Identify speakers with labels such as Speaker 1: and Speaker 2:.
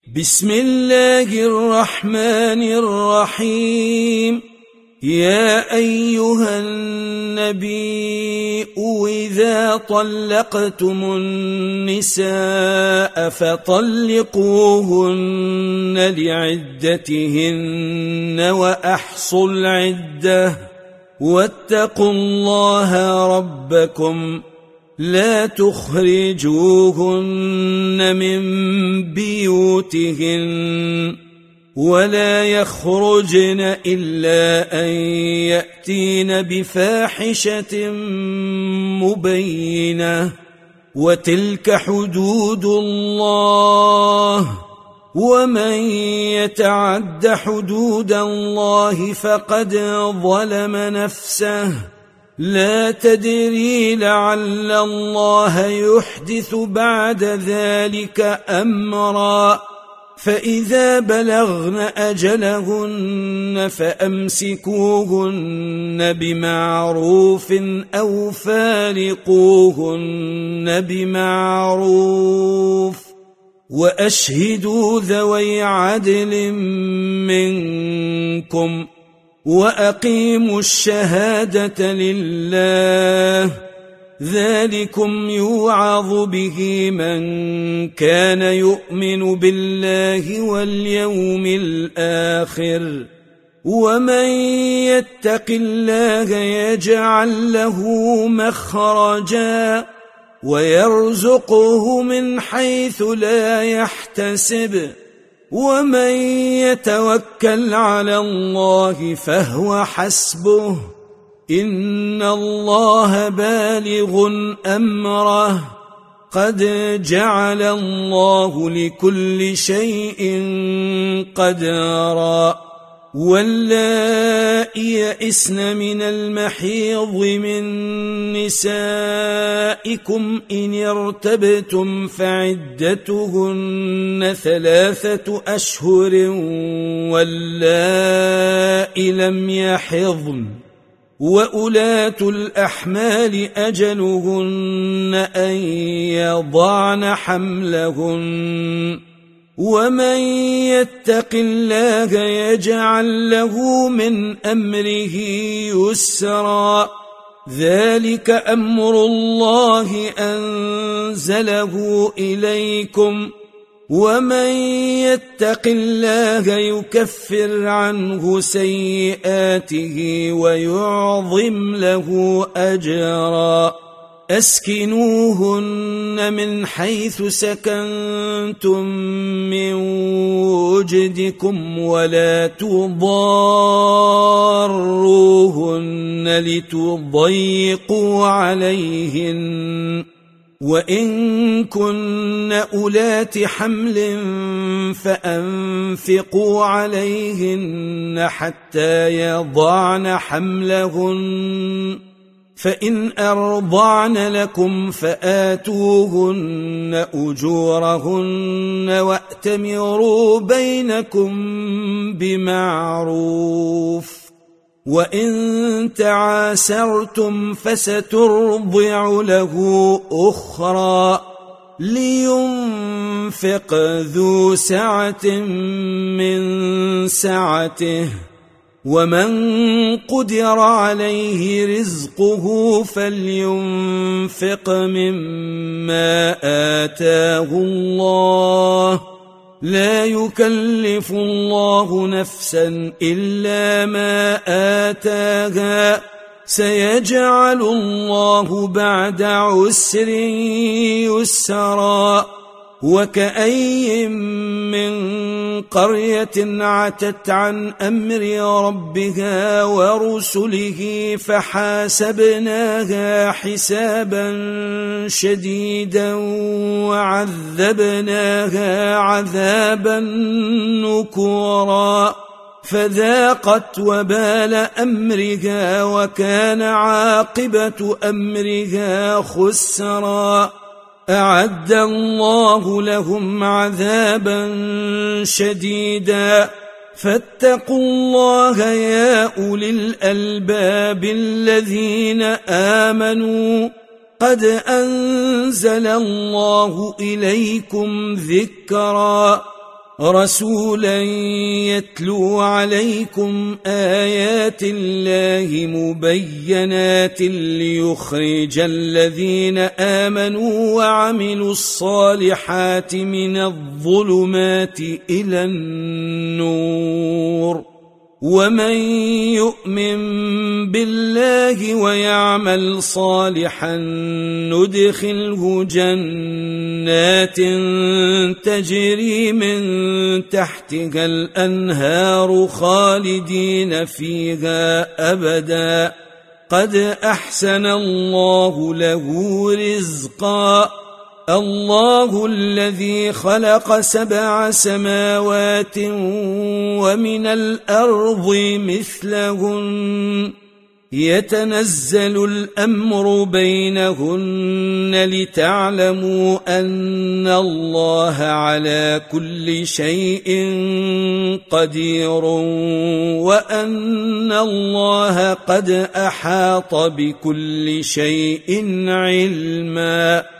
Speaker 1: بسم الله الرحمن الرحيم. يا أيها النبي إذا طلقتم النساء فطلقوهن لعدتهن وأحصوا العدة واتقوا الله ربكم لا تخرجوهن من بيوتهن ولا يخرجن إلا أن يأتين بفاحشة مبينة وتلك حدود الله ومن يتعد حدود الله فقد ظلم نفسه لا تدري لعل الله يحدث بعد ذلك أمرا. فإذا بلغن أجلهن فأمسكوهن بمعروف أو فارقوهن بمعروف وأشهدوا ذوي عدل منكم وأقيموا الشهادة لله ذلكم يوعظ به من كان يؤمن بالله واليوم الآخر ومن يتق الله يجعل له مخرجا ويرزقه من حيث لا يحتسب ومن يتوكل على الله فهو حسبه إن الله بالغ أمره قد جعل الله لكل شيء قدرا. واللائي يئسن من المحيض من نسائكم إن ارتبتم فعدتهن 3 أشهر واللائي لم يحضن وأولات الأحمال أجلهن أن يضعن حملهن ومن يتق الله يجعل له من أمره يسرا ذلك أمر الله أنزله إليكم ومن يتق الله يكفر عنه سيئاته ويعظم له أجرا. أسكنوهن من حيث سكنتم من وجدكم ولا تضاروهن لتضيقوا عليهن وإن كن أولات حمل فأنفقوا عليهن حتى يضعن حملهن فإن أرضعن لكم فآتوهن أجورهن وأتمروا بينكم بمعروف وإن تعاسرتم فسترضع له أخرى لينفق ذو سعة من سعته ومن قدر عليه رزقه فلينفق مما آتاه الله لا يكلف الله نفسا إلا ما آتاها سيجعل الله بعد عسر يسرا. وكأي من قرية عتت عن أمر ربها ورسله فحاسبناها حسابا شديدا وعذبناها عذابا نكرا فذاقت وبال أمرها وكان عاقبة أمرها خسرا. أعد الله لهم عذابا شديدا فاتقوا الله يا أولي الألباب الذين آمنوا قد أنزل الله إليكم ذكرا رسولا يتلو عليكم آيات الله مبينات ليخرج الذين آمنوا وعملوا الصالحات من الظلمات إلى النور ومن يؤمن بالله ويعمل صالحا ندخله جنات تجري من تحتها الأنهار خالدين فيها أبدا قد أحسن الله له رزقا الله الذي خلق 7 سماوات ومن الأرض مثلهن يتنزل الأمر بينهن لتعلموا أن الله على كل شيء قدير وأن الله قد أحاط بكل شيء علما